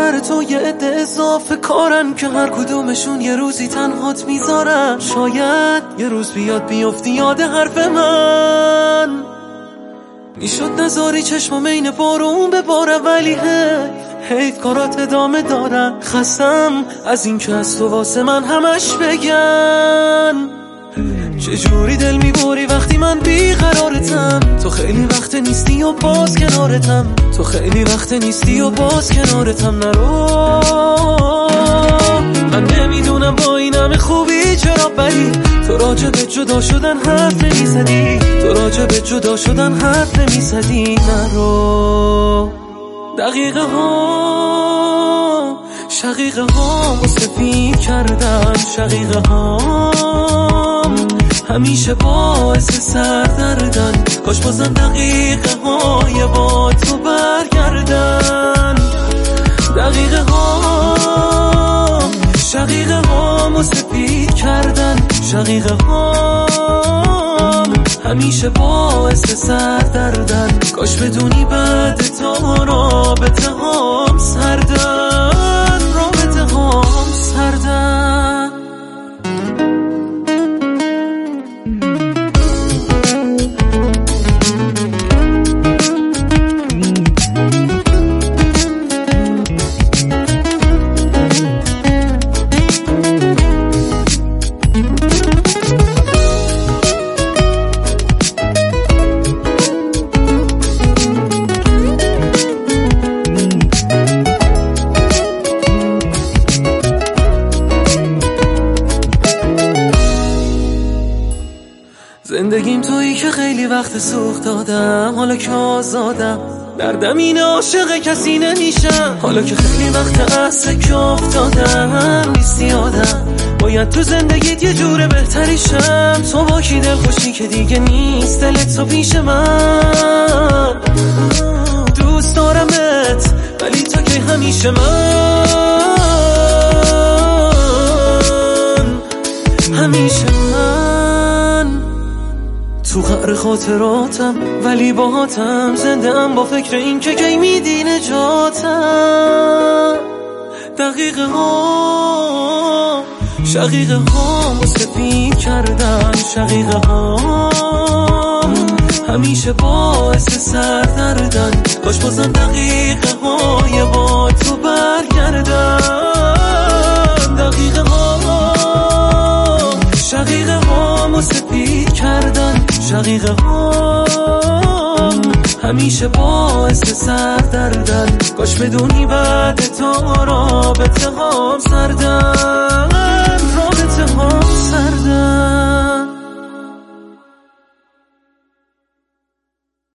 سر تو یه عده اضافه کارن که هر کدومشون یه روزی تنهات میذارن. شاید یه روز بیاد بیفتی یاد حرف من، میشد نذاری چشمام این بارون ببارم، ولی حیف کارات ادامه دارن. خستم از این که از تو واسه من همش بگن. چجوری دل میبری وقتی من بیقرارتم؟ تو خیلی وقت نیستی و باز کنارتم، تو خیلی وقت نیستی و باز کنارتم. نرو، من نمیدونم با این همه خوبی چرا بری. تو راجع به جدا شدن حرف نمیزدی، تو راجع به جدا شدن حرف نمیزدی. نرو، دقیقه ها شقیقه ها سفید کردن، شقیقه ها همیشه باعث سردردن. کاش بازم دقیقه های با تو برگردن. دقیقه ها شقیقه ها سفید کردن، شقیقه ها همیشه باعث سردردن. کاش بدونی بعد تو رابطه هام سردن، رابطه هام سردن. زندگیم تویی که خیلی وقت سوخت دادم، حالا که آزادم دردم اینه عاشق کسی نمیشم. حالا که خیلی وقت از سکه افتادم نیستی آدم، باید تو زندگیت یه جور بهتری شم. تو با کی دل خوشی که دیگه نیست دلت تو پیش من. دوست دارمت ولی تو که همیشه من، همیشه من. تو قعر خاطراتم ولی باهاتم زنده ام، با فکر این که کی میدی نجاتم. دقیقه ها شقیقه ها سفید کردن، شقیقه ها همیشه باعث سردردن. کاش بازم دقیقه های با تو برگردن. دقیقه ها شقیقه ها سفید کردن، شقیقه ها همیشه باعث سردردن. کاش بدونی بعد تو رابطه هام سردن.